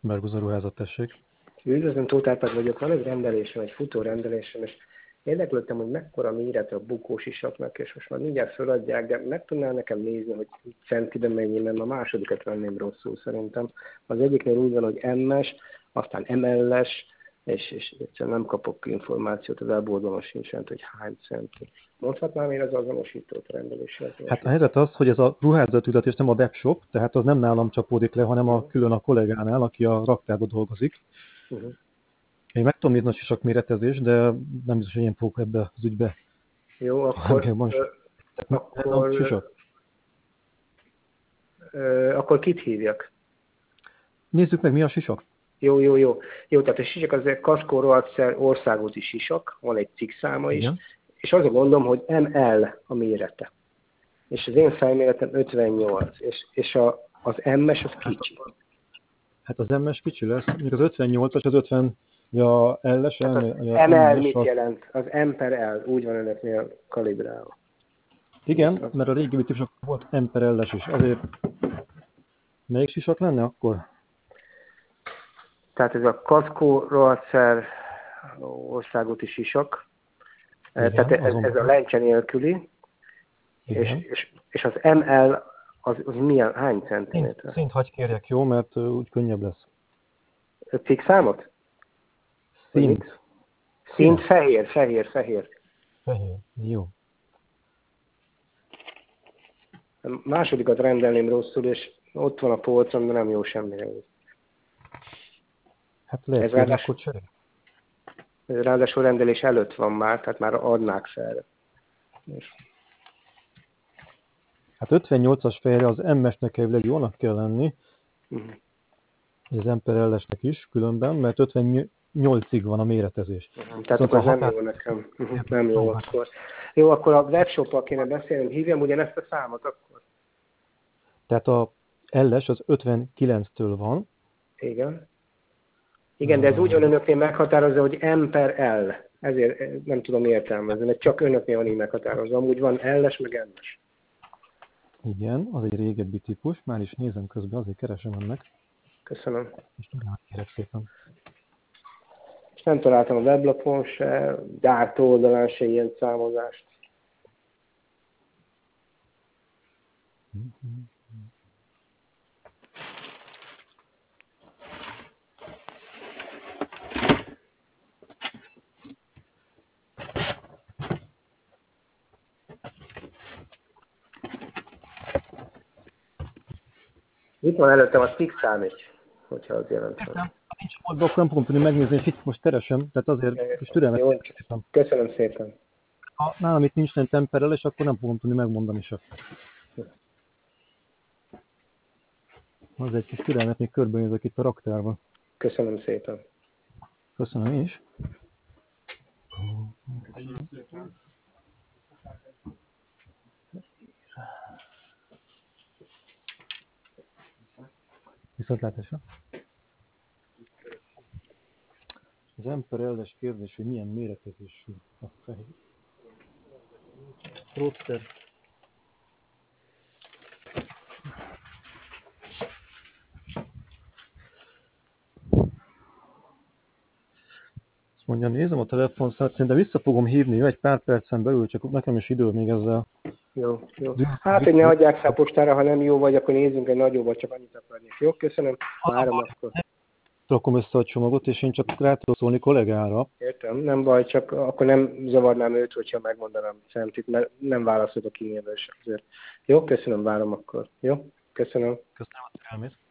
Berguza ruházat, tessék. Üdvözlöm, Tóth Árpád vagyok. Van egy rendelésem, egy futó rendelésem, és érdeklődtem, hogy mekkora méret a bukósisaknak, és most már mindjárt föladják, de meg tudnál nekem nézni, hogy centiben mennyi, mert a másodikat venném rosszul szerintem. Az egyiknél úgy van, hogy MS, aztán ML-es, és egyszerűen nem kapok információt, az weboldalon sincsen, hogy hány centi. Mondhatnám én az azonosítót a rendelésre? Hát a helyzet az, hogy ez a ruházatüzlet és nem a webshop, tehát az nem nálam csapódik le, hanem külön a kollégánál, aki a raktárban dolgozik. Én meg tudom nézni a sisak méretezés, de nem biztos, hogy én fogok ebbe az ügybe. Jó, akkor kit hívjak? Nézzük meg, mi a sisak. Jó, tehát a sisak az egy Kaszkó Rohadszer országúti sisak, van egy cikkszáma is, igen. És az a gondom, hogy ML a mérete. És az én fejméretem 58, és az MS az kicsi. Hát az MS kicsi lesz, még az 58-as, az 50, a L-es, ML mit jelent? Az M per L, úgy van önöknél kalibrálva. Igen, mert a régi típusok volt M per L-es is, azért melyik sisak lenne akkor? Tehát ez a Kaszkó Rohadszer országúti sisak, igen, tehát ez a lencse nélküli, és az ML az milyen, hány centiméter? Szint hagy kérjek, jó, mert úgy könnyebb lesz. A cikkszámot? Szint fehér. Fehér, jó. A másodikat rendelném rosszul, és ott van a polcon, de nem jó semmire. Hát lehet, hogy akkor cserél. Ez ráadásul rendelés előtt van már, tehát már adnák fel. Hát 58-as fejre az MS-nek elvileg jónak kell lenni, az M per L-esnek is különben, mert 58-ig van a méretezés. Tehát akkor nem jó nekem. Nem jó akkor. Jó, akkor a webshop-al kéne beszélni, hívjam ugyanezt a számot akkor. Tehát a L-es az 59-től van. Igen, de ez úgy van önöknél meghatározva, hogy M per L. Ezért nem tudom értelmezni, mert csak önöknél van így meghatározva. Amúgy van L-es, meg M-es. Igen, az egy régebbi típus. Már is nézem közben, azért keresem ennek. Köszönöm. És kérek szépen. És nem találtam a weblapon se, gyártó oldalán se ilyen számozást. Itt van előttem a cikszám is, hogyha az jelent. Nincs módban, akkor nem fogom tudni megnézni, és itt most keresem, tehát azért is türelmet. Köszönöm szépen. Ha nálam itt nincs nem temperelés, akkor nem fogom tudni megmondani se. Az egy kis türelmet, még körbenézek itt a raktárban. Köszönöm szépen. Köszönöm én is. Köszönöm szépen. Viszontlátásra. Az M per L-es kérdés, hogy milyen méretezésű a fehér. Roadster. Azt mondja, nézem a telefonszámot, szerintem vissza fogom hívni egy pár percen belül, csak nekem is idő még ezzel. Jó. Hát, hogy ne adják fel postára, ha nem jó vagy, akkor nézzünk egy nagyobbat, csak annyit akarnék. Jó, köszönöm. Várom akkor. Rakom össze a csomagot, és én csak rá tudok szólni kollégára. Értem, nem baj, csak akkor nem zavarnám őt, hogyha megmondanám centit, mert nem válaszolok a e-mailbe is azért. Jó, köszönöm, várom akkor. Jó, köszönöm. Köszönöm a türelmét.